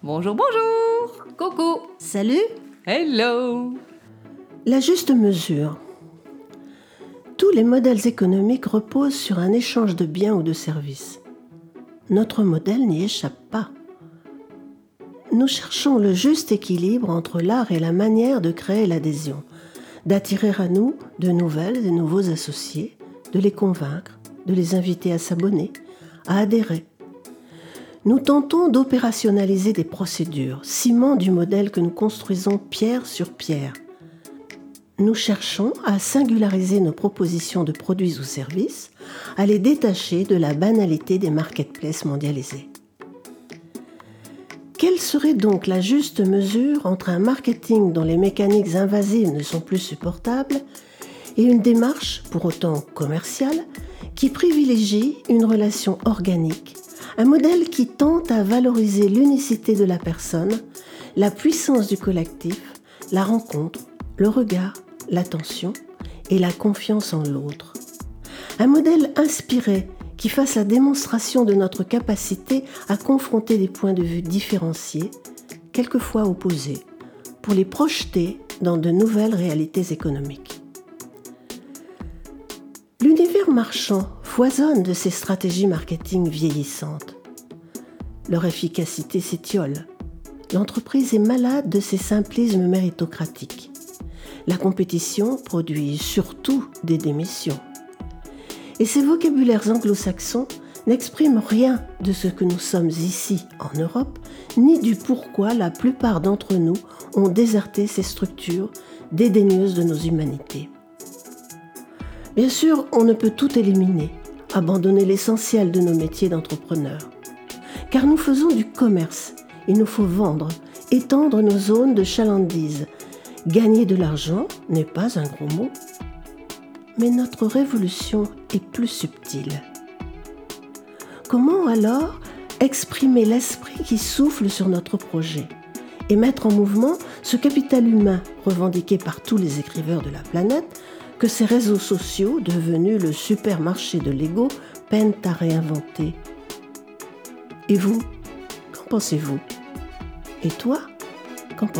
Bonjour, bonjour. Coucou. Salut. Hello. La juste mesure. Tous les modèles économiques reposent sur un échange de biens ou de services. Notre modèle n'y échappe pas. Nous cherchons le juste équilibre entre l'art et la manière de créer l'adhésion, d'attirer à nous de nouvelles et nouveaux associés, de les convaincre, de les inviter à s'abonner, à adhérer. Nous tentons d'opérationnaliser des procédures, ciment du modèle que nous construisons pierre sur pierre. Nous cherchons à singulariser nos propositions de produits ou services, à les détacher de la banalité des marketplaces mondialisés. Quelle serait donc la juste mesure entre un marketing dont les mécaniques invasives ne sont plus supportables et une démarche, pour autant commerciale, qui privilégie une relation organique, un modèle qui tente à valoriser l'unicité de la personne, la puissance du collectif, la rencontre, le regard, l'attention et la confiance en l'autre. Un modèle inspiré qui fasse la démonstration de notre capacité à confronter des points de vue différenciés, quelquefois opposés, pour les projeter dans de nouvelles réalités économiques. L'univers marchand foisonne de ces stratégies marketing vieillissantes. Leur efficacité s'étiole. L'entreprise est malade de ses simplismes méritocratiques. La compétition produit surtout des démissions. Et ces vocabulaires anglo-saxons n'expriment rien de ce que nous sommes ici en Europe, ni du pourquoi la plupart d'entre nous ont déserté ces structures dédaigneuses de nos humanités. Bien sûr, on ne peut tout éliminer, abandonner l'essentiel de nos métiers d'entrepreneurs. Car nous faisons du commerce, il nous faut vendre, étendre nos zones de chalandise. Gagner de l'argent n'est pas un gros mot. Mais notre révolution est plus subtile. Comment alors exprimer l'esprit qui souffle sur notre projet et mettre en mouvement ce capital humain revendiqué par tous les écrivains de la planète que ces réseaux sociaux, devenus le supermarché de l'ego, peinent à réinventer? Et vous, qu'en pensez-vous? Et toi, qu'en penses-tu ?